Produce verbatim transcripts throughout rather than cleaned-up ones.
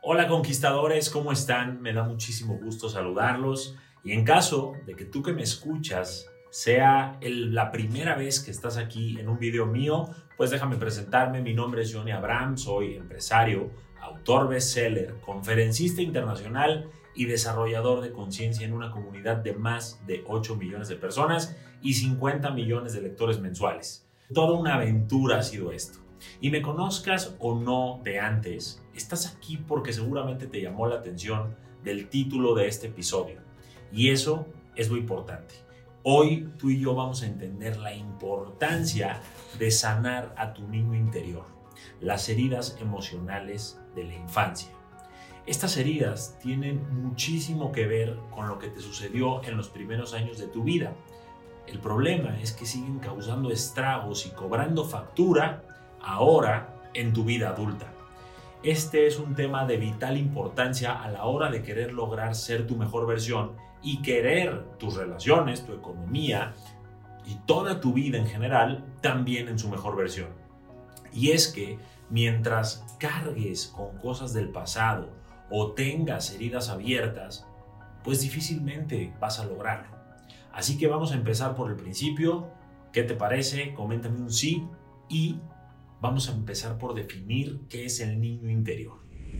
Hola conquistadores, ¿cómo están? Me da muchísimo gusto saludarlos y en caso de que tú que me escuchas sea el, la primera vez que estás aquí en un video mío, pues déjame presentarme. Mi nombre es Johnny Abraham, soy empresario, autor bestseller, conferencista internacional y desarrollador de conciencia en una comunidad de más de ocho millones de personas y cincuenta millones de lectores mensuales. Toda una aventura ha sido esto. Y me conozcas o no de antes, estás aquí porque seguramente te llamó la atención del título de este episodio. Y eso es lo importante. Hoy tú y yo vamos a entender la importancia de sanar a tu niño interior, las heridas emocionales de la infancia. Estas heridas tienen muchísimo que ver con lo que te sucedió en los primeros años de tu vida. El problema es que siguen causando estragos y cobrando factura ahora en tu vida adulta. Este es un tema de vital importancia a la hora de querer lograr ser tu mejor versión y querer tus relaciones, tu economía y toda tu vida en general también en su mejor versión. Y es que mientras cargues con cosas del pasado o tengas heridas abiertas, pues difícilmente vas a lograrlo. Así que vamos a empezar por el principio. ¿Qué te parece? Coméntame un sí y vamos a empezar por definir qué es el niño interior.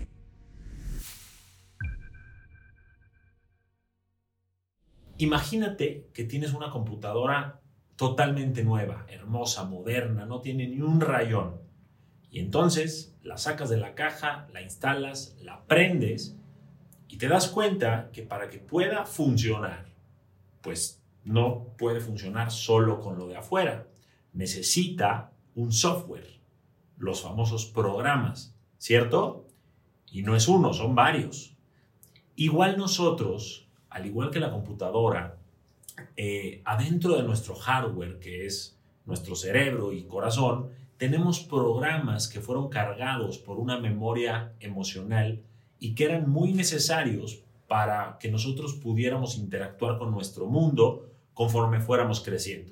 Imagínate que tienes una computadora totalmente nueva, hermosa, moderna, no tiene ni un rayón. Y entonces la sacas de la caja, la instalas, la prendes y te das cuenta que para que pueda funcionar, pues no puede funcionar solo con lo de afuera. Necesita un software, los famosos programas, ¿cierto? Y no es uno, son varios. Igual nosotros, al igual que la computadora, eh, adentro de nuestro hardware, que es nuestro cerebro y corazón, tenemos programas que fueron cargados por una memoria emocional y que eran muy necesarios para que nosotros pudiéramos interactuar con nuestro mundo conforme fuéramos creciendo.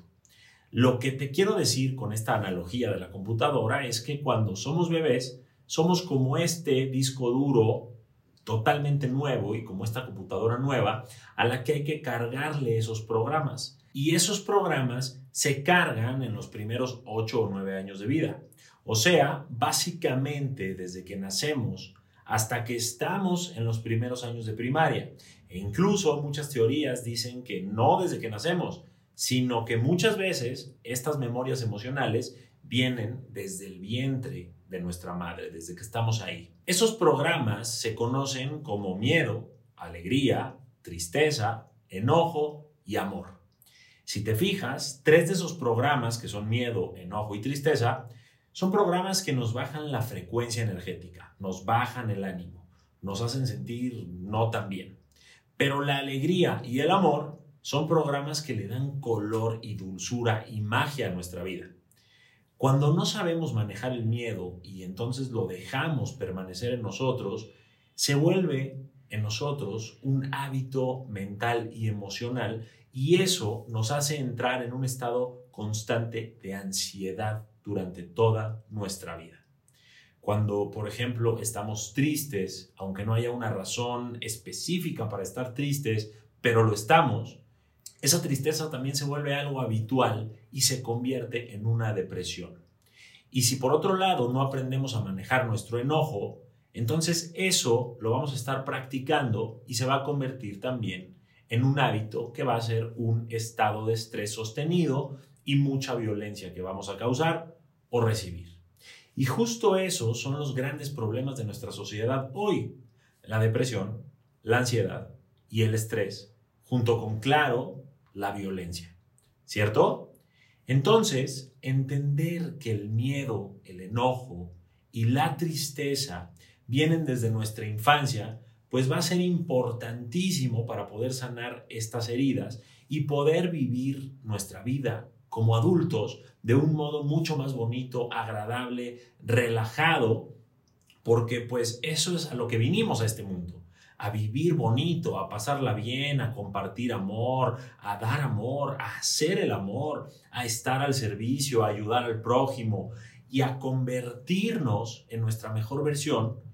Lo que te quiero decir con esta analogía de la computadora es que cuando somos bebés, somos como este disco duro totalmente nuevo y como esta computadora nueva a la que hay que cargarle esos programas. Y esos programas se cargan en los primeros ocho o nueve años de vida. O sea, básicamente desde que nacemos hasta que estamos en los primeros años de primaria. E incluso muchas teorías dicen que no desde que nacemos, sino que muchas veces estas memorias emocionales vienen desde el vientre de nuestra madre, desde que estamos ahí. Esos programas se conocen como miedo, alegría, tristeza, enojo y amor. Si te fijas, tres de esos programas, que son miedo, enojo y tristeza, son programas que nos bajan la frecuencia energética, nos bajan el ánimo, nos hacen sentir no tan bien. Pero la alegría y el amor son programas que le dan color y dulzura y magia a nuestra vida. Cuando no sabemos manejar el miedo y entonces lo dejamos permanecer en nosotros, se vuelve en nosotros un hábito mental y emocional y eso nos hace entrar en un estado constante de ansiedad durante toda nuestra vida. Cuando, por ejemplo, estamos tristes, aunque no haya una razón específica para estar tristes, pero lo estamos, esa tristeza también se vuelve algo habitual y se convierte en una depresión. Y si por otro lado no aprendemos a manejar nuestro enojo, entonces eso lo vamos a estar practicando y se va a convertir también en un hábito que va a ser un estado de estrés sostenido y mucha violencia que vamos a causar o recibir. Y justo esos son los grandes problemas de nuestra sociedad hoy: la depresión, la ansiedad y el estrés, junto con, claro, la violencia, ¿cierto? Entonces, entender que el miedo, el enojo y la tristeza vienen desde nuestra infancia, pues va a ser importantísimo para poder sanar estas heridas y poder vivir nuestra vida como adultos de un modo mucho más bonito, agradable, relajado, porque pues eso es a lo que vinimos a este mundo. A vivir bonito, a pasarla bien, a compartir amor, a dar amor, a hacer el amor, a estar al servicio, a ayudar al prójimo y a convertirnos en nuestra mejor versión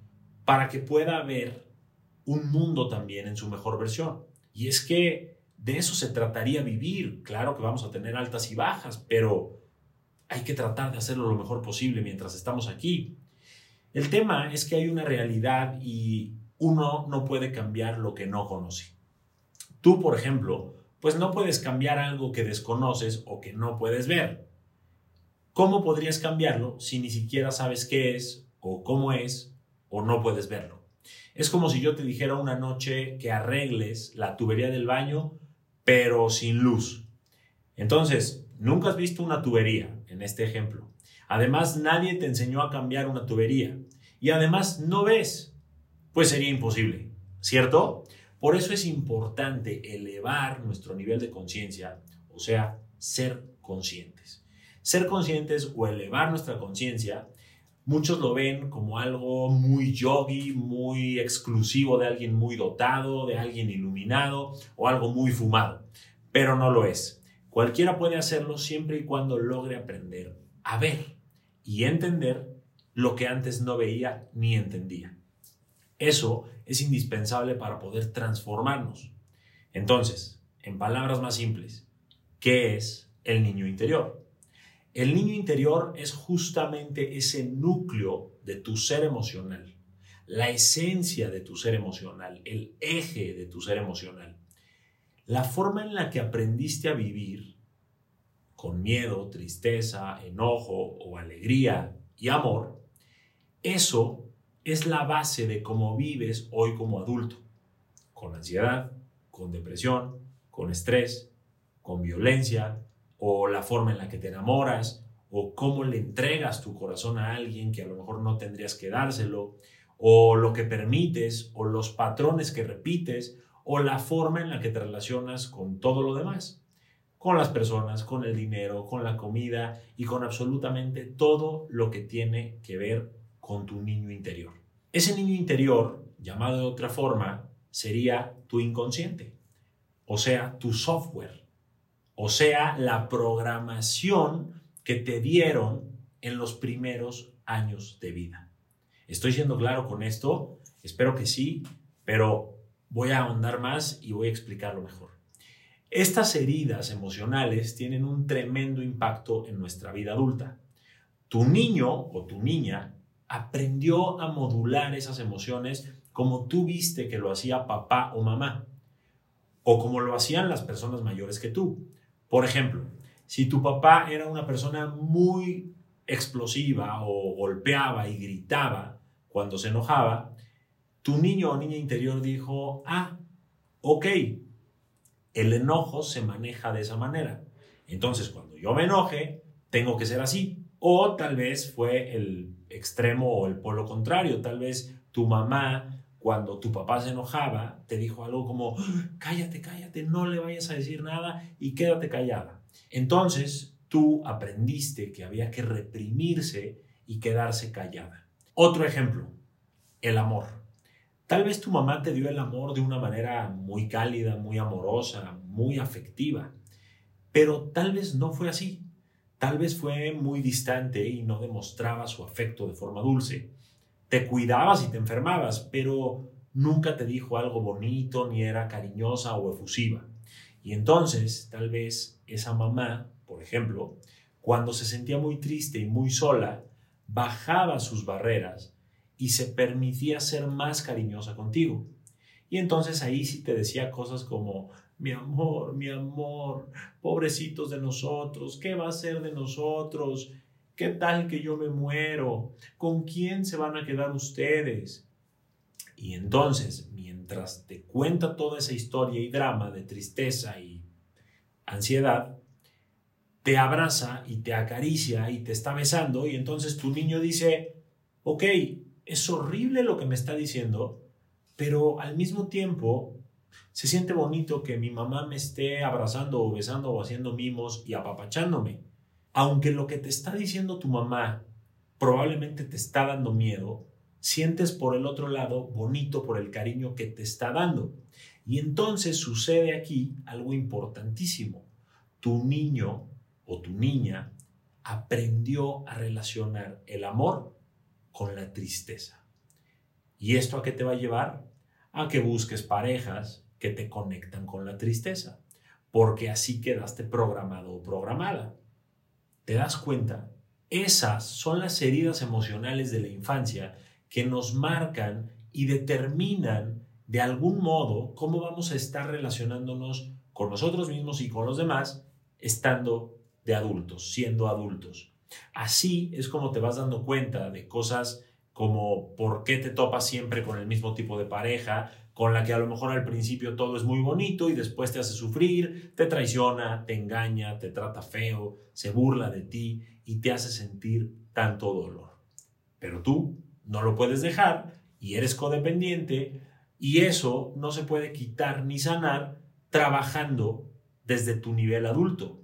para que pueda ver un mundo también en su mejor versión. Y es que de eso se trataría vivir. Claro que vamos a tener altas y bajas, pero hay que tratar de hacerlo lo mejor posible mientras estamos aquí. El tema es que hay una realidad y uno no puede cambiar lo que no conoce. Tú, por ejemplo, pues no puedes cambiar algo que desconoces o que no puedes ver. ¿Cómo podrías cambiarlo si ni siquiera sabes qué es o cómo es o no puedes verlo? Es como si yo te dijera una noche que arregles la tubería del baño, pero sin luz. Entonces, nunca has visto una tubería, en este ejemplo. Además, nadie te enseñó a cambiar una tubería. Y además, no ves. Pues sería imposible, ¿cierto? Por eso es importante elevar nuestro nivel de conciencia, o sea, ser conscientes. Ser conscientes o elevar nuestra conciencia, muchos lo ven como algo muy yogi, muy exclusivo de alguien muy dotado, de alguien iluminado o algo muy fumado, pero no lo es. Cualquiera puede hacerlo siempre y cuando logre aprender a ver y entender lo que antes no veía ni entendía. Eso es indispensable para poder transformarnos. Entonces, en palabras más simples, ¿qué es el niño interior? El niño interior es justamente ese núcleo de tu ser emocional, la esencia de tu ser emocional, el eje de tu ser emocional. La forma en la que aprendiste a vivir con miedo, tristeza, enojo o alegría y amor, eso es la base de cómo vives hoy como adulto, con ansiedad, con depresión, con estrés, con violencia, o la forma en la que te enamoras, o cómo le entregas tu corazón a alguien que a lo mejor no tendrías que dárselo, o lo que permites, o los patrones que repites, o la forma en la que te relacionas con todo lo demás, con las personas, con el dinero, con la comida y con absolutamente todo lo que tiene que ver con tu niño interior. Ese niño interior, llamado de otra forma, sería tu inconsciente, o sea, tu software, o sea, la programación que te dieron en los primeros años de vida. ¿Estoy siendo claro con esto? Espero que sí, pero voy a ahondar más y voy a explicarlo mejor. Estas heridas emocionales tienen un tremendo impacto en nuestra vida adulta. Tu niño o tu niña aprendió a modular esas emociones como tú viste que lo hacía papá o mamá, o como lo hacían las personas mayores que tú. Por ejemplo, si tu papá era una persona muy explosiva o golpeaba y gritaba cuando se enojaba, tu niño o niña interior dijo, ah, ok, el enojo se maneja de esa manera. Entonces, cuando yo me enoje, tengo que ser así. O tal vez fue el extremo o el polo contrario. Tal vez tu mamá, cuando tu papá se enojaba, te dijo algo como, cállate, cállate, no le vayas a decir nada y quédate callada. Entonces, tú aprendiste que había que reprimirse y quedarse callada. Otro ejemplo, el amor. Tal vez tu mamá te dio el amor de una manera muy cálida, muy amorosa, muy afectiva, pero tal vez no fue así. Tal vez fue muy distante y no demostraba su afecto de forma dulce. Te cuidabas y te enfermabas, pero nunca te dijo algo bonito, ni era cariñosa o efusiva. Y entonces, tal vez esa mamá, por ejemplo, cuando se sentía muy triste y muy sola, bajaba sus barreras y se permitía ser más cariñosa contigo. Y entonces ahí sí te decía cosas como, mi amor, mi amor, pobrecitos de nosotros, ¿qué va a ser de nosotros? ¿Qué tal que yo me muero? ¿Con quién se van a quedar ustedes? Y entonces, mientras te cuenta toda esa historia y drama de tristeza y ansiedad, te abraza y te acaricia y te está besando, y entonces tu niño dice, ok, es horrible lo que me está diciendo, pero al mismo tiempo se siente bonito que mi mamá me esté abrazando o besando o haciendo mimos y apapachándome. Aunque lo que te está diciendo tu mamá probablemente te está dando miedo, sientes por el otro lado bonito por el cariño que te está dando. Y entonces sucede aquí algo importantísimo. Tu niño o tu niña aprendió a relacionar el amor con la tristeza. ¿Y esto a qué te va a llevar? A que busques parejas que te conectan con la tristeza, porque así quedaste programado o programada. ¿Te das cuenta? Esas son las heridas emocionales de la infancia que nos marcan y determinan de algún modo cómo vamos a estar relacionándonos con nosotros mismos y con los demás estando de adultos, siendo adultos. Así es como te vas dando cuenta de cosas como por qué te topas siempre con el mismo tipo de pareja, con la que a lo mejor al principio todo es muy bonito y después te hace sufrir, te traiciona, te engaña, te trata feo, se burla de ti y te hace sentir tanto dolor. Pero tú no lo puedes dejar y eres codependiente y eso no se puede quitar ni sanar trabajando desde tu nivel adulto.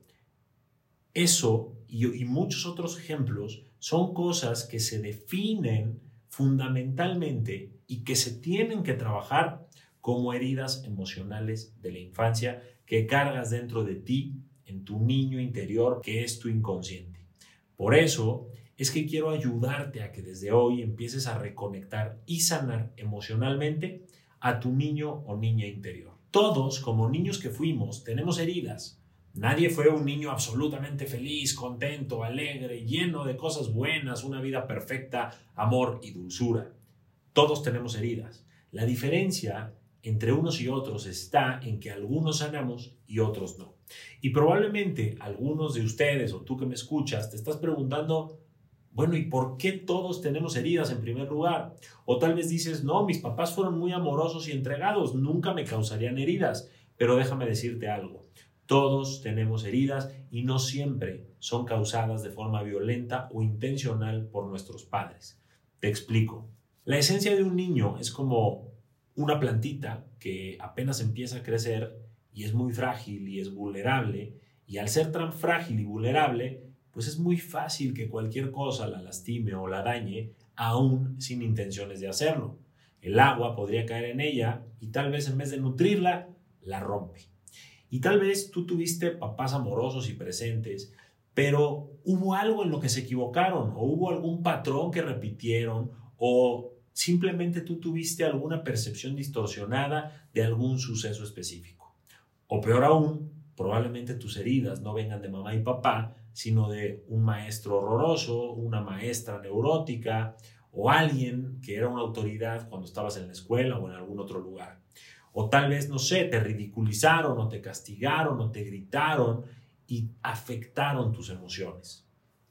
Eso y, y muchos otros ejemplos son cosas que se definen fundamentalmente y que se tienen que trabajar como heridas emocionales de la infancia que cargas dentro de ti, en tu niño interior, que es tu inconsciente. Por eso es que quiero ayudarte a que desde hoy empieces a reconectar y sanar emocionalmente a tu niño o niña interior. Todos, como niños que fuimos, tenemos heridas. Nadie fue un niño absolutamente feliz, contento, alegre, lleno de cosas buenas, una vida perfecta, amor y dulzura. Todos tenemos heridas. La diferencia entre unos y otros está en que algunos sanamos y otros no. Y probablemente algunos de ustedes o tú que me escuchas te estás preguntando, bueno, ¿y por qué todos tenemos heridas en primer lugar? O tal vez dices, no, mis papás fueron muy amorosos y entregados, nunca me causarían heridas. Pero déjame decirte algo. Todos tenemos heridas y no siempre son causadas de forma violenta o intencional por nuestros padres. Te explico. La esencia de un niño es como una plantita que apenas empieza a crecer y es muy frágil y es vulnerable. Y al ser tan frágil y vulnerable, pues es muy fácil que cualquier cosa la lastime o la dañe, aún sin intenciones de hacerlo. El agua podría caer en ella y tal vez en vez de nutrirla, la rompe. Y tal vez tú tuviste papás amorosos y presentes, pero hubo algo en lo que se equivocaron, o hubo algún patrón que repitieron, o simplemente tú tuviste alguna percepción distorsionada de algún suceso específico. O peor aún, probablemente tus heridas no vengan de mamá y papá, sino de un maestro horroroso, una maestra neurótica, o alguien que era una autoridad cuando estabas en la escuela o en algún otro lugar. O tal vez, no sé, te ridiculizaron o te castigaron o te gritaron y afectaron tus emociones.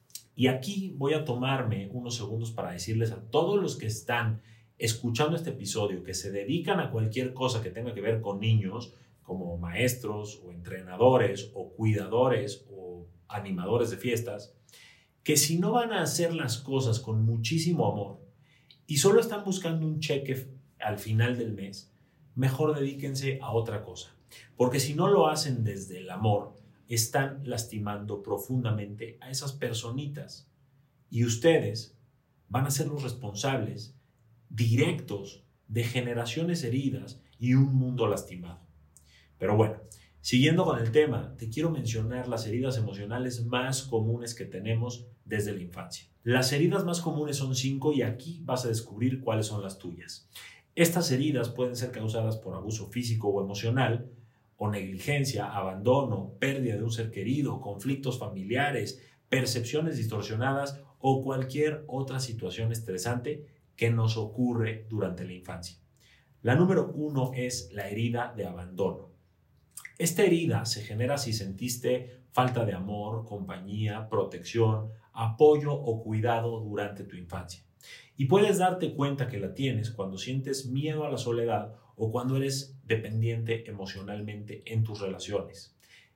Y aquí voy a tomarme unos segundos para decirles a todos los que están escuchando este episodio, que se dedican a cualquier cosa que tenga que ver con niños, como maestros o entrenadores o cuidadores o animadores de fiestas, que si no van a hacer las cosas con muchísimo amor y solo están buscando un cheque al final del mes, mejor dedíquense a otra cosa. Porque si no lo hacen desde el amor, están lastimando profundamente a esas personitas. Y ustedes van a ser los responsables directos de generaciones heridas y un mundo lastimado. Pero bueno, siguiendo con el tema, te quiero mencionar las heridas emocionales más comunes que tenemos desde la infancia. Las heridas más comunes son cinco y aquí vas a descubrir cuáles son las tuyas. Estas heridas pueden ser causadas por abuso físico o emocional, o negligencia, abandono, pérdida de un ser querido, conflictos familiares, percepciones distorsionadas o cualquier otra situación estresante que nos ocurre durante la infancia. La número uno es la herida de abandono. Esta herida se genera si sentiste falta de amor, compañía, protección, apoyo o cuidado durante tu infancia. Y puedes darte cuenta que la tienes cuando sientes miedo a la soledad o cuando eres dependiente emocionalmente en tus relaciones.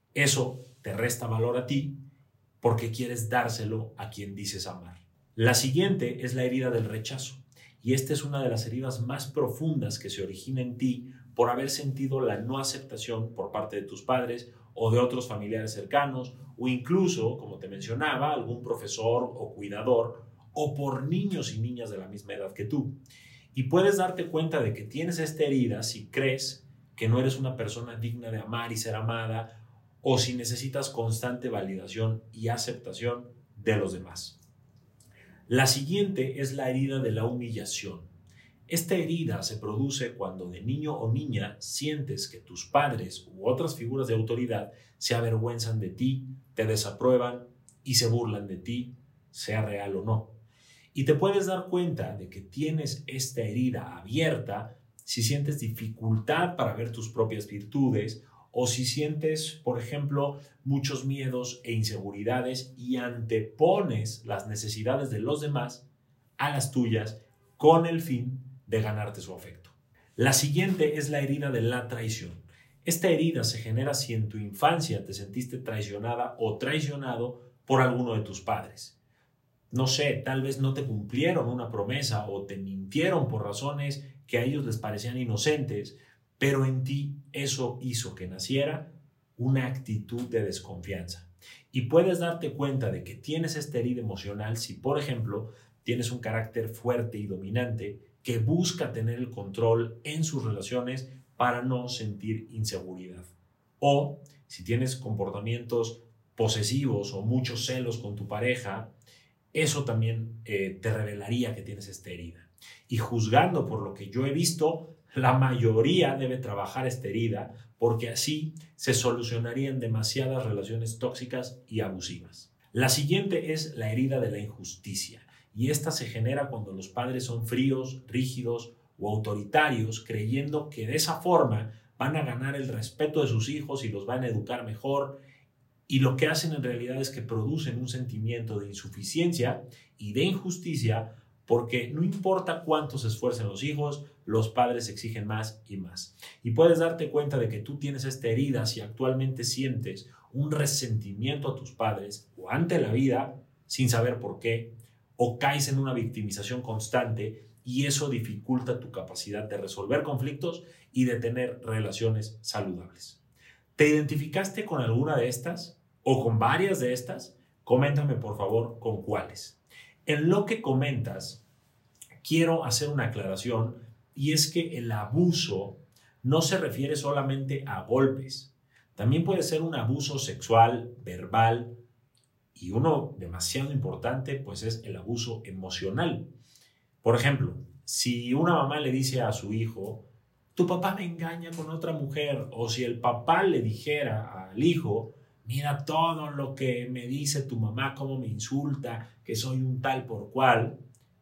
Eso te resta valor a ti porque quieres dárselo a quien dices amar. La siguiente es la herida del rechazo. Y esta es una de las heridas más profundas que se origina en ti por haber sentido la no aceptación por parte de tus padres o de otros familiares cercanos o incluso, como te mencionaba, algún profesor o cuidador o por niños y niñas de la misma edad que tú. Y puedes darte cuenta de que tienes esta herida si crees que no eres una persona digna de amar y ser amada o si necesitas constante validación y aceptación de los demás. La siguiente es la herida de la humillación. Esta herida se produce cuando de niño o niña sientes que tus padres u otras figuras de autoridad se avergüenzan de ti, te desaprueban y se burlan de ti, sea real o no. Y te puedes dar cuenta de que tienes esta herida abierta si sientes dificultad para ver tus propias virtudes o si sientes, por ejemplo, muchos miedos e inseguridades y antepones las necesidades de los demás a las tuyas con el fin de ganarte su afecto. La siguiente es la herida de la traición. Esta herida se genera si en tu infancia te sentiste traicionada o traicionado por alguno de tus padres. No sé, tal vez no te cumplieron una promesa o te mintieron por razones que a ellos les parecían inocentes, pero en ti eso hizo que naciera una actitud de desconfianza. Y puedes darte cuenta de que tienes esta herida emocional si, por ejemplo, tienes un carácter fuerte y dominante que busca tener el control en sus relaciones para no sentir inseguridad. O si tienes comportamientos posesivos o muchos celos con tu pareja, eso también eh, te revelaría que tienes esta herida. Y juzgando por lo que yo he visto, la mayoría debe trabajar esta herida porque así se solucionarían demasiadas relaciones tóxicas y abusivas. La siguiente es la herida de la injusticia. Y esta se genera cuando los padres son fríos, rígidos o autoritarios, creyendo que de esa forma van a ganar el respeto de sus hijos y los van a educar mejor. Y lo que hacen en realidad es que producen un sentimiento de insuficiencia y de injusticia porque no importa cuánto se esfuercen los hijos, los padres exigen más y más. Y puedes darte cuenta de que tú tienes esta herida si actualmente sientes un resentimiento a tus padres o ante la vida sin saber por qué, o caes en una victimización constante y eso dificulta tu capacidad de resolver conflictos y de tener relaciones saludables. ¿Te identificaste con alguna de estas o con varias de estas? Coméntame por favor con cuáles. En lo que comentas, quiero hacer una aclaración y es que el abuso no se refiere solamente a golpes. También puede ser un abuso sexual, verbal y uno demasiado importante pues es el abuso emocional. Por ejemplo, si una mamá le dice a su hijo, tu papá me engaña con otra mujer, o si el papá le dijera al hijo, mira todo lo que me dice tu mamá, cómo me insulta, que soy un tal por cual.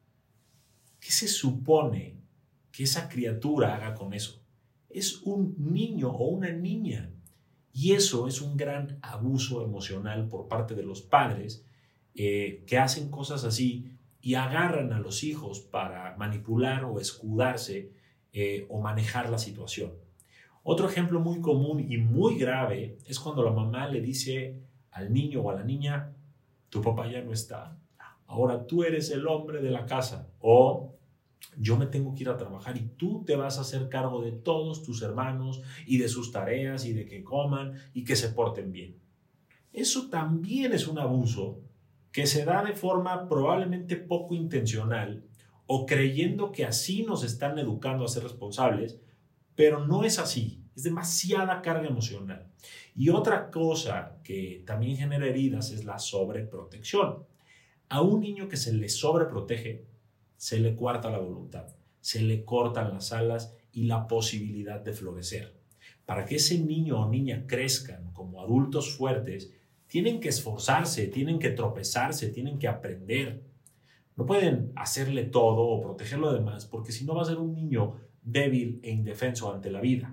¿Qué se supone que esa criatura haga con eso? Es un niño o una niña. Y eso es un gran abuso emocional por parte de los padres eh, que hacen cosas así y agarran a los hijos para manipular o escudarse eh, o manejar la situación. Otro ejemplo muy común y muy grave es cuando la mamá le dice al niño o a la niña, tu papá ya no está, ahora tú eres el hombre de la casa, o yo me tengo que ir a trabajar y tú te vas a hacer cargo de todos tus hermanos y de sus tareas y de que coman y que se porten bien. Eso también es un abuso que se da de forma probablemente poco intencional o creyendo que así nos están educando a ser responsables, pero no es así, es demasiada carga emocional. Y otra cosa que también genera heridas es la sobreprotección. A un niño que se le sobreprotege, se le coarta la voluntad, se le cortan las alas y la posibilidad de florecer. Para que ese niño o niña crezcan como adultos fuertes, tienen que esforzarse, tienen que tropezarse, tienen que aprender. No pueden hacerle todo o proteger lo demás, porque si no va a ser un niño débil e indefenso ante la vida.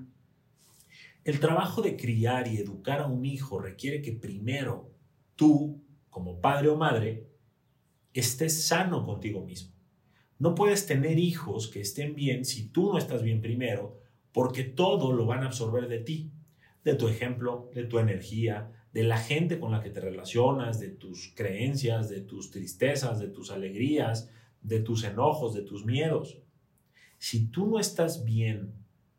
El trabajo de criar y educar a un hijo requiere que primero tú, como padre o madre, estés sano contigo mismo. No puedes tener hijos que estén bien si tú no estás bien primero, porque todo lo van a absorber de ti, de tu ejemplo, de tu energía, de la gente con la que te relacionas, de tus creencias, de tus tristezas, de tus alegrías, de tus enojos, de tus miedos. Si tú no estás bien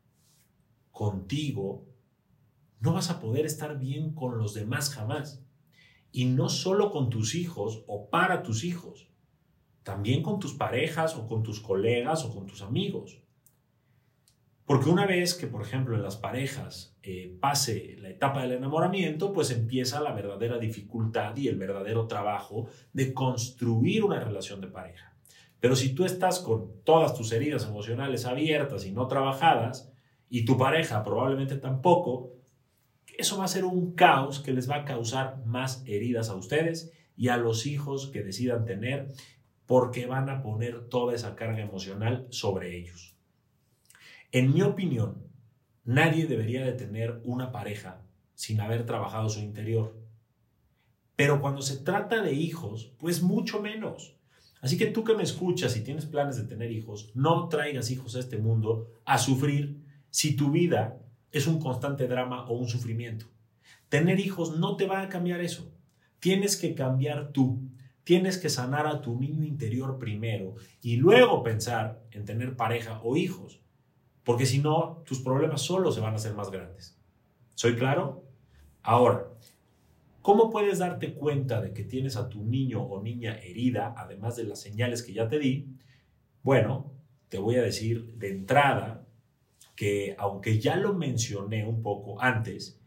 contigo, no vas a poder estar bien con los demás jamás. Y no solo con tus hijos o para tus hijos, también con tus parejas o con tus colegas o con tus amigos. Porque una vez que, por ejemplo, en las parejas eh, pase la etapa del enamoramiento, pues empieza la verdadera dificultad y el verdadero trabajo de construir una relación de pareja. Pero si tú estás con todas tus heridas emocionales abiertas y no trabajadas, y tu pareja probablemente tampoco, eso va a ser un caos que les va a causar más heridas a ustedes y a los hijos que decidan tener, porque van a poner toda esa carga emocional sobre ellos. En mi opinión, nadie debería de tener una pareja sin haber trabajado su interior. Pero cuando se trata de hijos, pues mucho menos. Así que tú que me escuchas y tienes planes de tener hijos, no traigas hijos a este mundo a sufrir si tu vida es un constante drama o un sufrimiento. Tener hijos no te va a cambiar eso. Tienes que cambiar tú. Tienes que sanar a tu niño interior primero y luego pensar en tener pareja o hijos. Porque si no, tus problemas solo se van a hacer más grandes. ¿Soy claro? Ahora, ¿cómo puedes darte cuenta de que tienes a tu niño o niña herida, además de las señales que ya te di? Bueno, te voy a decir de entrada que, aunque ya lo mencioné un poco antes,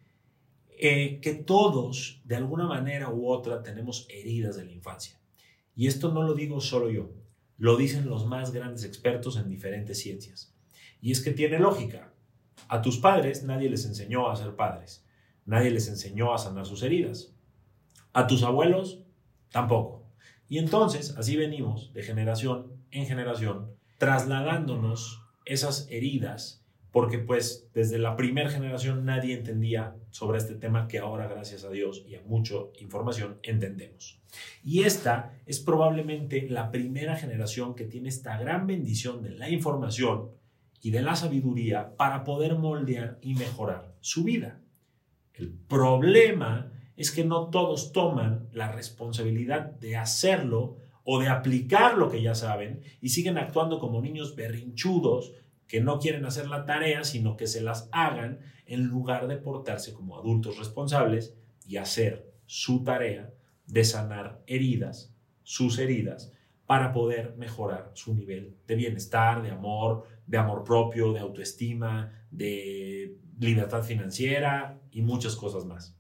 eh, que todos, de alguna manera u otra, tenemos heridas de la infancia. Y esto no lo digo solo yo, lo dicen los más grandes expertos en diferentes ciencias. Y es que tiene lógica. A tus padres nadie les enseñó a ser padres. Nadie les enseñó a sanar sus heridas. A tus abuelos, tampoco. Y entonces, así venimos de generación en generación, trasladándonos esas heridas, porque pues desde la primera generación nadie entendía sobre este tema que ahora, gracias a Dios y a mucha información, entendemos. Y esta es probablemente la primera generación que tiene esta gran bendición de la información y de la sabiduría para poder moldear y mejorar su vida. El problema es que no todos toman la responsabilidad de hacerlo o de aplicar lo que ya saben y siguen actuando como niños berrinchudos que no quieren hacer la tarea, sino que se las hagan en lugar de portarse como adultos responsables y hacer su tarea de sanar heridas, sus heridas, para poder mejorar su nivel de bienestar, de amor, de amor propio, de autoestima, de libertad financiera y muchas cosas más.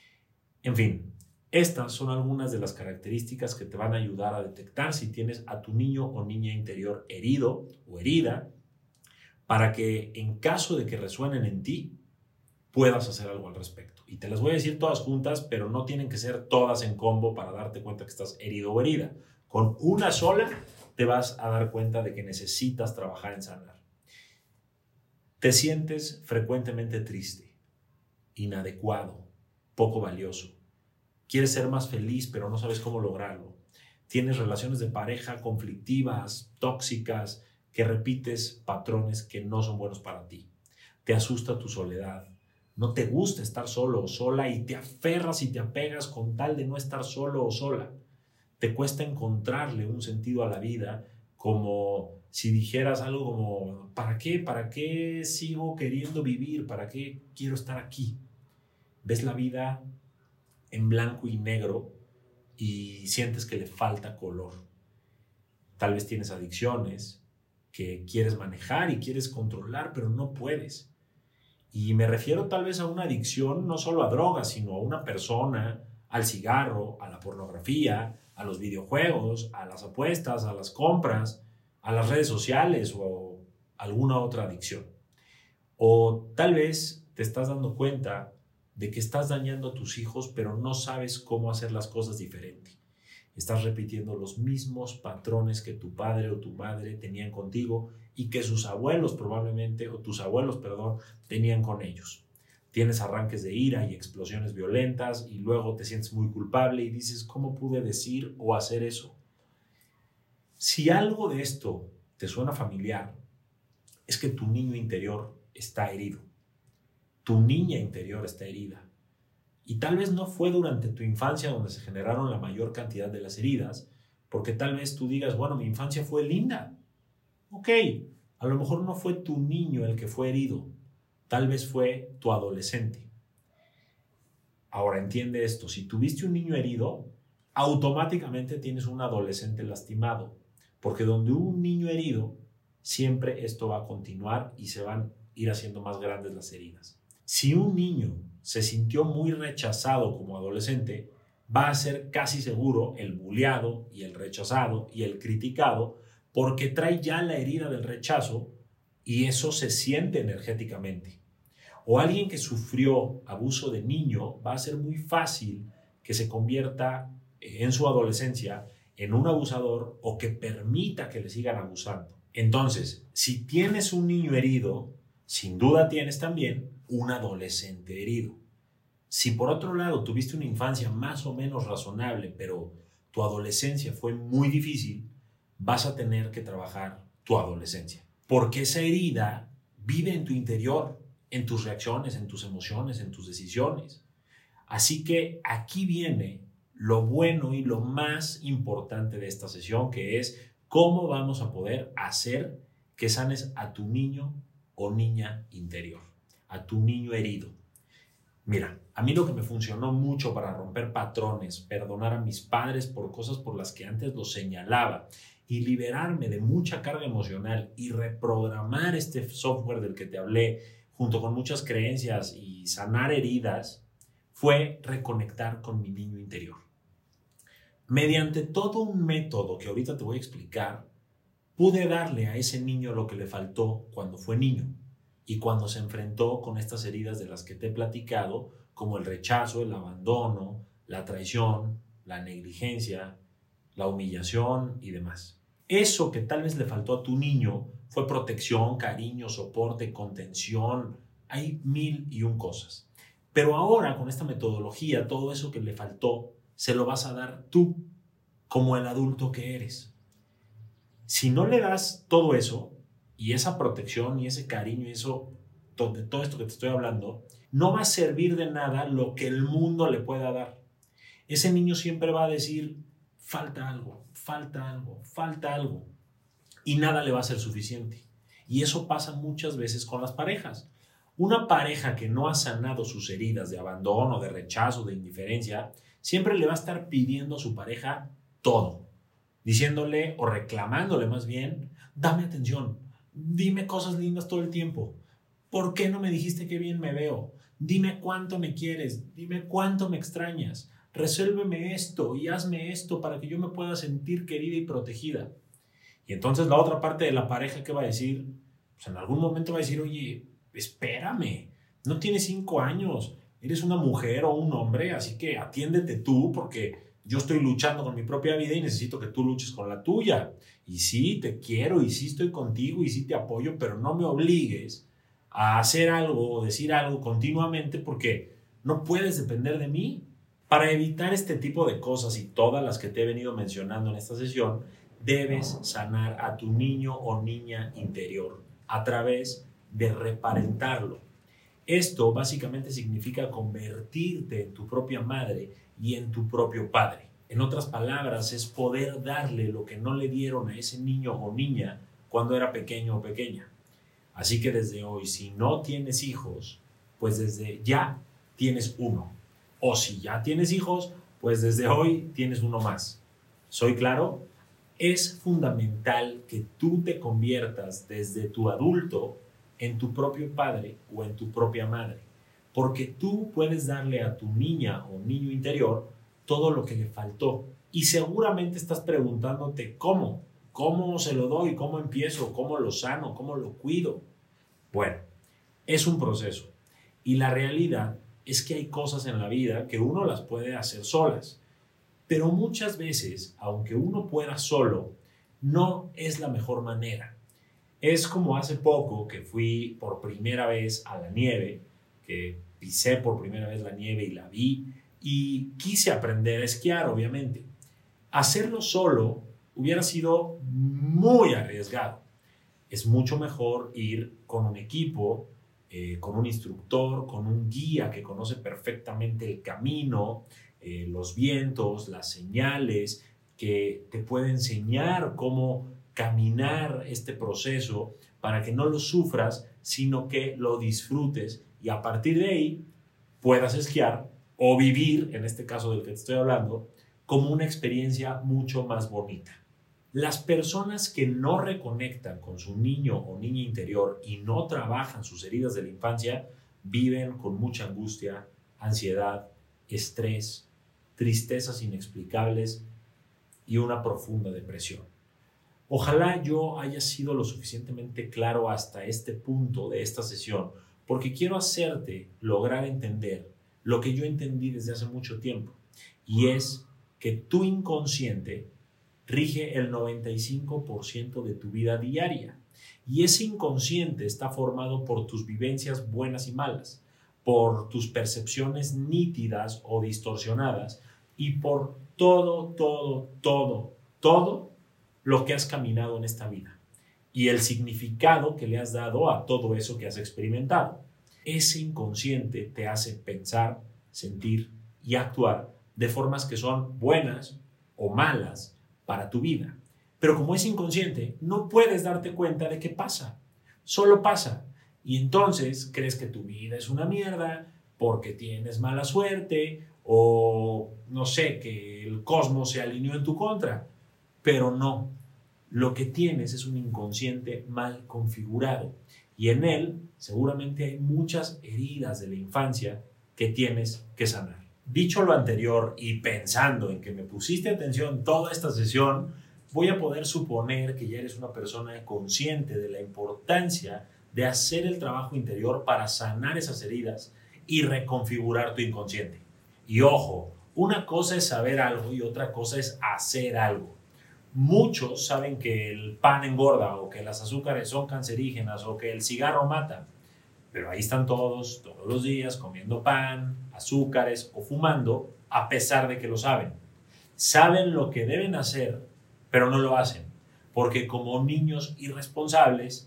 En fin, estas son algunas de las características que te van a ayudar a detectar si tienes a tu niño o niña interior herido o herida, para que en caso de que resuenen en ti, puedas hacer algo al respecto. Y te las voy a decir todas juntas, pero no tienen que ser todas en combo para darte cuenta que estás herido o herida. Con una sola te vas a dar cuenta de que necesitas trabajar en sanar. Te sientes frecuentemente triste, inadecuado, poco valioso. Quieres ser más feliz, pero no sabes cómo lograrlo. Tienes relaciones de pareja conflictivas, tóxicas, que repites patrones que no son buenos para ti. Te asusta tu soledad. No te gusta estar solo o sola y te aferras y te apegas con tal de no estar solo o sola. Te cuesta encontrarle un sentido a la vida, como si dijeras algo como, ¿para qué? ¿Para qué sigo queriendo vivir? ¿Para qué quiero estar aquí? Ves la vida en blanco y negro y sientes que le falta color. Tal vez tienes adicciones que quieres manejar y quieres controlar, pero no puedes. Y me refiero tal vez a una adicción no solo a drogas, sino a una persona, al cigarro, a la pornografía, a los videojuegos, a las apuestas, a las compras, a las redes sociales o alguna otra adicción. O tal vez te estás dando cuenta de que estás dañando a tus hijos, pero no sabes cómo hacer las cosas diferente. Estás repitiendo los mismos patrones que tu padre o tu madre tenían contigo y que sus abuelos probablemente, o tus abuelos, perdón, tenían con ellos. Tienes arranques de ira y explosiones violentas y luego te sientes muy culpable y dices, ¿cómo pude decir o hacer eso? Si algo de esto te suena familiar, es que tu niño interior está herido. Tu niña interior está herida. Y tal vez no fue durante tu infancia donde se generaron la mayor cantidad de las heridas, porque tal vez tú digas, bueno, mi infancia fue linda. Ok, a lo mejor no fue tu niño el que fue herido, tal vez fue tu adolescente. Ahora entiende esto, si tuviste un niño herido, automáticamente tienes un adolescente lastimado, porque donde hubo un niño herido, siempre esto va a continuar y se van a ir haciendo más grandes las heridas. Si un niño se sintió muy rechazado como adolescente, va a ser casi seguro el bulleado y el rechazado y el criticado porque trae ya la herida del rechazo y eso se siente energéticamente. O alguien que sufrió abuso de niño, va a ser muy fácil que se convierta en su adolescencia en un abusador o que permita que le sigan abusando. Entonces, si tienes un niño herido, sin duda tienes también un adolescente herido. Si por otro lado tuviste una infancia más o menos razonable, pero tu adolescencia fue muy difícil, vas a tener que trabajar tu adolescencia. Porque esa herida vive en tu interior, en tus reacciones, en tus emociones, en tus decisiones. Así que aquí viene lo bueno y lo más importante de esta sesión, que es cómo vamos a poder hacer que sanes a tu niño o niña interior, a tu niño herido. Mira, a mí lo que me funcionó mucho para romper patrones, perdonar a mis padres por cosas por las que antes los señalaba y liberarme de mucha carga emocional y reprogramar este software del que te hablé junto con muchas creencias y sanar heridas, fue reconectar con mi niño interior. Mediante todo un método que ahorita te voy a explicar, pude darle a ese niño lo que le faltó cuando fue niño y cuando se enfrentó con estas heridas de las que te he platicado, como el rechazo, el abandono, la traición, la negligencia, la humillación y demás. Eso que tal vez le faltó a tu niño fue protección, cariño, soporte, contención. Hay mil y un cosas. Pero ahora, con esta metodología, todo eso que le faltó, se lo vas a dar tú, como el adulto que eres. Si no le das todo eso, y esa protección, y ese cariño, y eso, de todo esto que te estoy hablando, no va a servir de nada lo que el mundo le pueda dar. Ese niño siempre va a decir, falta algo, falta algo, falta algo, y nada le va a ser suficiente. Y eso pasa muchas veces con las parejas. Una pareja que no ha sanado sus heridas de abandono, de rechazo, de indiferencia, siempre le va a estar pidiendo a su pareja todo, diciéndole o reclamándole más bien, dame atención, dime cosas lindas todo el tiempo, ¿por qué no me dijiste qué bien me veo? Dime cuánto me quieres, dime cuánto me extrañas, resuélveme esto y hazme esto para que yo me pueda sentir querida y protegida. Y entonces la otra parte de la pareja, ¿qué va a decir? Pues en algún momento va a decir, oye, espérame, no tienes cinco años, eres una mujer o un hombre, así que atiéndete tú porque yo estoy luchando con mi propia vida y necesito que tú luches con la tuya. Y sí, te quiero y sí estoy contigo y sí te apoyo, pero no me obligues a hacer algo o decir algo continuamente porque no puedes depender de mí. Para evitar este tipo de cosas y todas las que te he venido mencionando en esta sesión, debes sanar a tu niño o niña interior a través de reparentarlo. Esto básicamente significa convertirte en tu propia madre y en tu propio padre. En otras palabras, es poder darle lo que no le dieron a ese niño o niña cuando era pequeño o pequeña. Así que desde hoy, si no tienes hijos, pues desde ya tienes uno. O si ya tienes hijos, pues desde hoy tienes uno más. ¿Soy claro? Es fundamental que tú te conviertas desde tu adulto en tu propio padre o en tu propia madre, porque tú puedes darle a tu niña o niño interior todo lo que le faltó y seguramente estás preguntándote cómo, cómo se lo doy, cómo empiezo, cómo lo sano, cómo lo cuido. Bueno, es un proceso y la realidad es que hay cosas en la vida que uno las puede hacer solas, pero muchas veces, aunque uno pueda solo, no es la mejor manera. Es como hace poco que fui por primera vez a la nieve, que pisé por primera vez la nieve y la vi, y quise aprender a esquiar, obviamente. Hacerlo solo hubiera sido muy arriesgado. Es mucho mejor ir con un equipo, eh, con un instructor, con un guía que conoce perfectamente el camino, eh, los vientos, las señales, que te puede enseñar cómo caminar este proceso para que no lo sufras, sino que lo disfrutes y a partir de ahí puedas esquiar o vivir, en este caso del que te estoy hablando, como una experiencia mucho más bonita. Las personas que no reconectan con su niño o niña interior y no trabajan sus heridas de la infancia viven con mucha angustia, ansiedad, estrés, tristezas inexplicables y una profunda depresión. Ojalá yo haya sido lo suficientemente claro hasta este punto de esta sesión, porque quiero hacerte lograr entender lo que yo entendí desde hace mucho tiempo, y es que tu inconsciente rige el noventa y cinco por ciento de tu vida diaria, y ese inconsciente está formado por tus vivencias buenas y malas, por tus percepciones nítidas o distorsionadas y por todo, todo, todo, todo lo que has caminado en esta vida y el significado que le has dado a todo eso que has experimentado. Ese inconsciente te hace pensar, sentir y actuar de formas que son buenas o malas para tu vida. Pero como es inconsciente, no puedes darte cuenta de qué pasa. Solo pasa. Y entonces crees que tu vida es una mierda porque tienes mala suerte o, no sé, que el cosmos se alineó en tu contra. Pero no. Lo que tienes es un inconsciente mal configurado. Y en él seguramente hay muchas heridas de la infancia que tienes que sanar. Dicho lo anterior y pensando en que me pusiste atención toda esta sesión, voy a poder suponer que ya eres una persona consciente de la importancia de hacer el trabajo interior para sanar esas heridas y reconfigurar tu inconsciente. Y ojo, una cosa es saber algo y otra cosa es hacer algo. Muchos saben que el pan engorda o que las azúcares son cancerígenas o que el cigarro mata, pero ahí están todos, todos los días comiendo pan, azúcares o fumando a pesar de que lo saben. Saben lo que deben hacer, pero no lo hacen, porque como niños irresponsables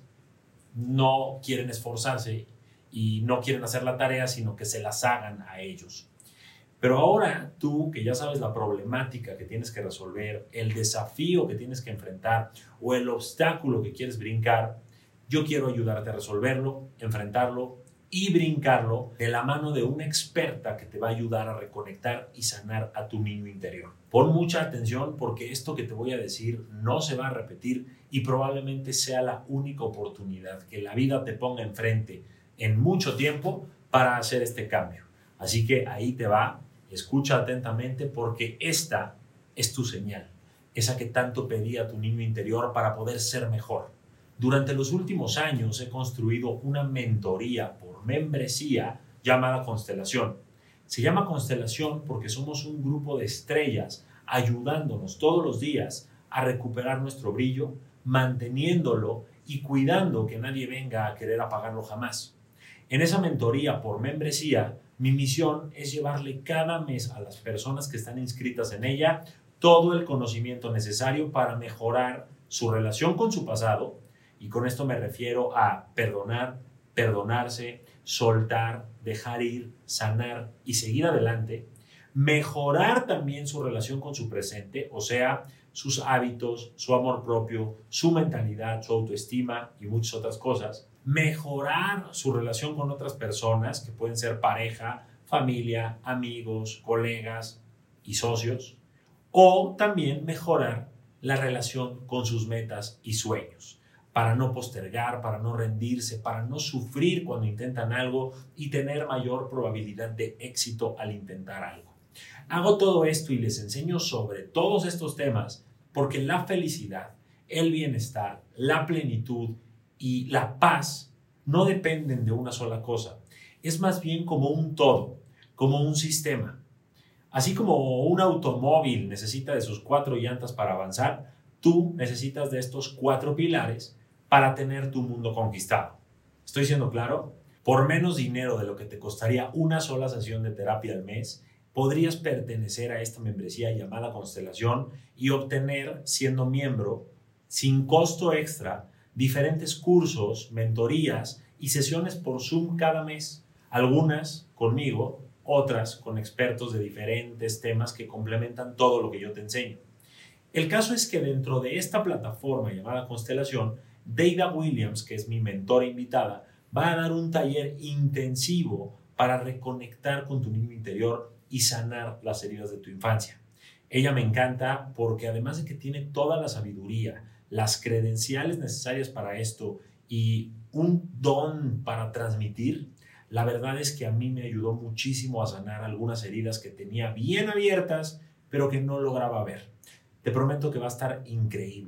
no quieren esforzarse y no quieren hacer la tarea, sino que se las hagan a ellos. Pero ahora tú, que ya sabes la problemática que tienes que resolver, el desafío que tienes que enfrentar o el obstáculo que quieres brincar, yo quiero ayudarte a resolverlo, enfrentarlo y brincarlo de la mano de una experta que te va a ayudar a reconectar y sanar a tu niño interior. Pon mucha atención porque esto que te voy a decir no se va a repetir y probablemente sea la única oportunidad que la vida te ponga enfrente en mucho tiempo para hacer este cambio. Así que ahí te va, escucha atentamente porque esta es tu señal, esa que tanto pedía tu niño interior para poder ser mejor. Durante los últimos años he construido una mentoría por membresía llamada Constelación. Se llama Constelación porque somos un grupo de estrellas ayudándonos todos los días a recuperar nuestro brillo, manteniéndolo y cuidando que nadie venga a querer apagarlo jamás. En esa mentoría por membresía, mi misión es llevarle cada mes a las personas que están inscritas en ella todo el conocimiento necesario para mejorar su relación con su pasado, y con esto me refiero a perdonar, perdonarse, soltar, dejar ir, sanar y seguir adelante, mejorar también su relación con su presente, o sea, sus hábitos, su amor propio, su mentalidad, su autoestima y muchas otras cosas, mejorar su relación con otras personas, que pueden ser pareja, familia, amigos, colegas y socios, o también mejorar la relación con sus metas y sueños, para no postergar, para no rendirse, para no sufrir cuando intentan algo y tener mayor probabilidad de éxito al intentar algo. Hago todo esto y les enseño sobre todos estos temas porque la felicidad, el bienestar, la plenitud y la paz no dependen de una sola cosa. Es más bien como un todo, como un sistema. Así como un automóvil necesita de sus cuatro llantas para avanzar, tú necesitas de estos cuatro pilares para tener tu mundo conquistado. ¿Estoy siendo claro? Por menos dinero de lo que te costaría una sola sesión de terapia al mes, podrías pertenecer a esta membresía llamada Constelación y obtener, siendo miembro, sin costo extra, diferentes cursos, mentorías y sesiones por Zoom cada mes, algunas conmigo, otras con expertos de diferentes temas que complementan todo lo que yo te enseño. El caso es que dentro de esta plataforma llamada Constelación, Deida Williams, que es mi mentora invitada, va a dar un taller intensivo para reconectar con tu niño interior y sanar las heridas de tu infancia. Ella me encanta porque además de que tiene toda la sabiduría, las credenciales necesarias para esto y un don para transmitir, la verdad es que a mí me ayudó muchísimo a sanar algunas heridas que tenía bien abiertas, pero que no lograba ver. Te prometo que va a estar increíble.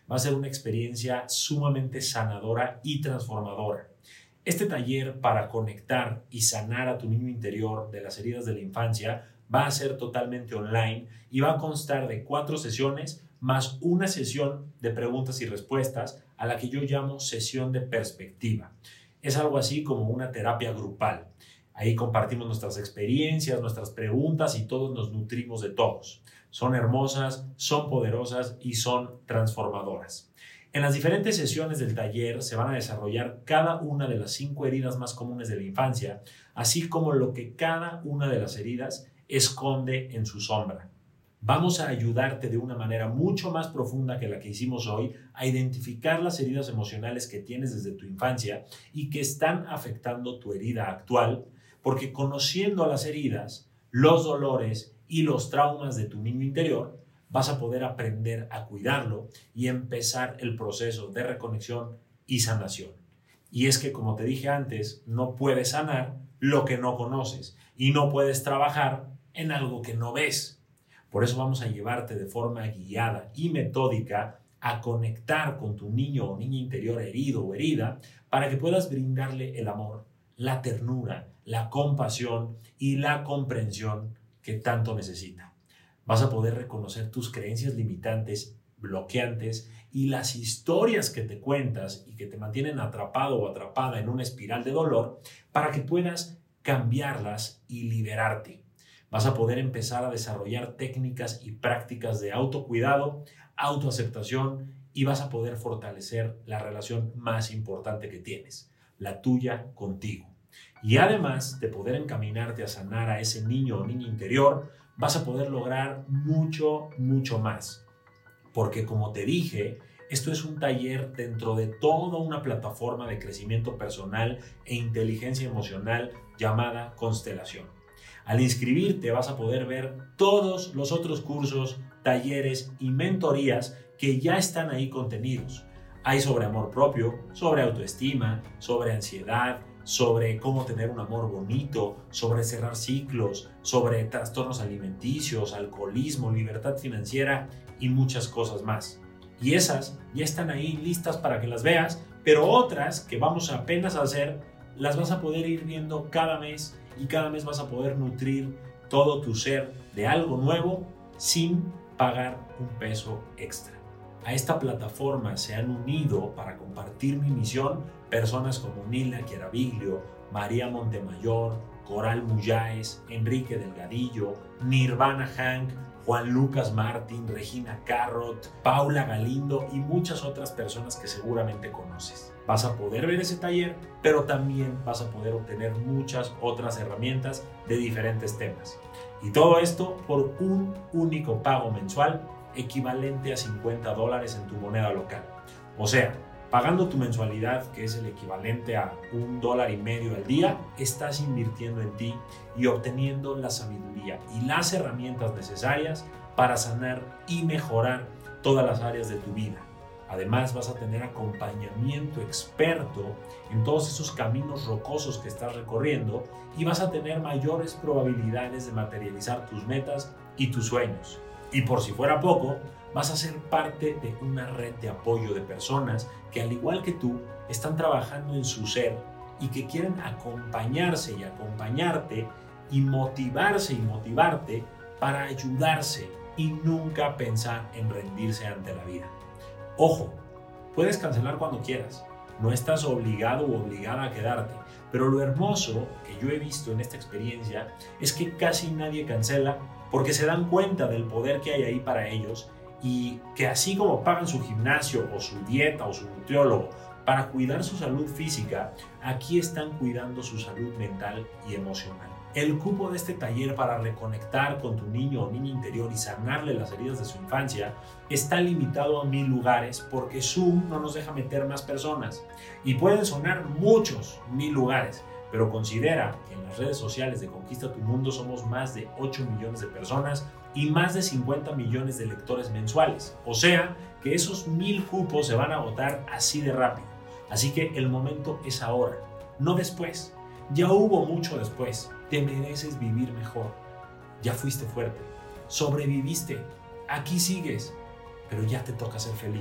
Va a ser una experiencia sumamente sanadora y transformadora. Este taller para conectar y sanar a tu niño interior de las heridas de la infancia va a ser totalmente online y va a constar de cuatro sesiones más una sesión de preguntas y respuestas a la que yo llamo sesión de perspectiva. Es algo así como una terapia grupal. Ahí compartimos nuestras experiencias, nuestras preguntas y todos nos nutrimos de todos. Son hermosas, son poderosas y son transformadoras. En las diferentes sesiones del taller se van a desarrollar cada una de las cinco heridas más comunes de la infancia, así como lo que cada una de las heridas esconde en su sombra. Vamos a ayudarte de una manera mucho más profunda que la que hicimos hoy a identificar las heridas emocionales que tienes desde tu infancia y que están afectando tu herida actual, porque conociendo las heridas, los dolores y los traumas de tu niño interior, vas a poder aprender a cuidarlo y empezar el proceso de reconexión y sanación. Y es que, como te dije antes, no puedes sanar lo que no conoces y no puedes trabajar en algo que no ves. Por eso vamos a llevarte de forma guiada y metódica a conectar con tu niño o niña interior herido o herida para que puedas brindarle el amor, la ternura, la compasión y la comprensión que tanto necesita. Vas a poder reconocer tus creencias limitantes, bloqueantes y las historias que te cuentas y que te mantienen atrapado o atrapada en una espiral de dolor para que puedas cambiarlas y liberarte. Vas a poder empezar a desarrollar técnicas y prácticas de autocuidado, autoaceptación y vas a poder fortalecer la relación más importante que tienes, la tuya contigo. Y además de poder encaminarte a sanar a ese niño o niña interior, vas a poder lograr mucho, mucho más. Porque como te dije, esto es un taller dentro de toda una plataforma de crecimiento personal e inteligencia emocional llamada Constelación. Al inscribirte vas a poder ver todos los otros cursos, talleres y mentorías que ya están ahí contenidos. Hay sobre amor propio, sobre autoestima, sobre ansiedad, sobre cómo tener un amor bonito, sobre cerrar ciclos, sobre trastornos alimenticios, alcoholismo, libertad financiera y muchas cosas más. Y esas ya están ahí listas para que las veas, pero otras que vamos apenas a hacer, las vas a poder ir viendo cada mes y cada mes vas a poder nutrir todo tu ser de algo nuevo sin pagar un peso extra. A esta plataforma se han unido para compartir mi misión personas como Nila Chiaraviglio, María Montemayor, Coral Muyáez, Enrique Delgadillo, Nirvana Hank, Juan Lucas Martín, Regina Carrot, Paula Galindo y muchas otras personas que seguramente conoces. Vas a poder ver ese taller, pero también vas a poder obtener muchas otras herramientas de diferentes temas. Y todo esto por un único pago mensual equivalente a cincuenta dólares en tu moneda local. O sea, pagando tu mensualidad, que es el equivalente a un dólar y medio al día, estás invirtiendo en ti y obteniendo la sabiduría y las herramientas necesarias para sanar y mejorar todas las áreas de tu vida. Además, vas a tener acompañamiento experto en todos esos caminos rocosos que estás recorriendo y vas a tener mayores probabilidades de materializar tus metas y tus sueños. Y por si fuera poco, vas a ser parte de una red de apoyo de personas que, al igual que tú, están trabajando en su ser y que quieren acompañarse y acompañarte y motivarse y motivarte para ayudarse y nunca pensar en rendirse ante la vida. Ojo, puedes cancelar cuando quieras, no estás obligado o obligada a quedarte, pero lo hermoso que yo he visto en esta experiencia es que casi nadie cancela porque se dan cuenta del poder que hay ahí para ellos y que así como pagan su gimnasio o su dieta o su nutriólogo para cuidar su salud física, aquí están cuidando su salud mental y emocional. El cupo de este taller para reconectar con tu niño o niña interior y sanarle las heridas de su infancia está limitado a mil lugares porque Zoom no nos deja meter más personas. Y pueden sonar muchos mil lugares, pero considera que en las redes sociales de Conquista Tu Mundo somos más de ocho millones de personas y más de cincuenta millones de lectores mensuales. O sea, que esos mil cupos se van a agotar así de rápido. Así que el momento es ahora, no después. Ya hubo mucho después. Te mereces vivir mejor. Ya fuiste fuerte. Sobreviviste. Aquí sigues. Pero ya te toca ser feliz.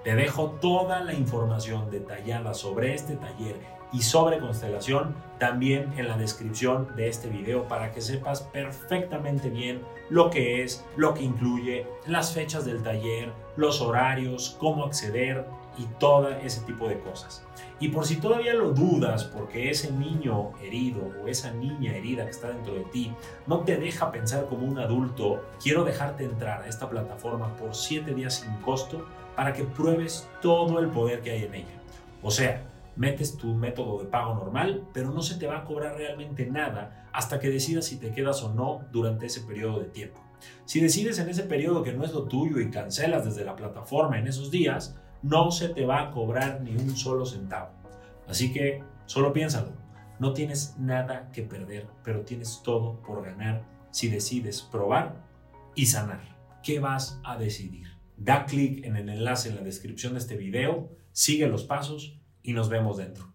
Te dejo toda la información detallada sobre este taller y sobre constelación también en la descripción de este video para que sepas perfectamente bien lo que es, lo que incluye, las fechas del taller, los horarios, cómo acceder y todo ese tipo de cosas. Y por si todavía lo dudas porque ese niño herido o esa niña herida que está dentro de ti no te deja pensar como un adulto, quiero dejarte entrar a esta plataforma por siete días sin costo para que pruebes todo el poder que hay en ella. O sea, metes tu método de pago normal, pero no se te va a cobrar realmente nada hasta que decidas si te quedas o no durante ese periodo de tiempo. Si decides en ese periodo que no es lo tuyo y cancelas desde la plataforma en esos días, no se te va a cobrar ni un solo centavo. Así que solo piénsalo, no tienes nada que perder, pero tienes todo por ganar si decides probar y sanar. ¿Qué vas a decidir? Da clic en el enlace en la descripción de este video, sigue los pasos y nos vemos dentro.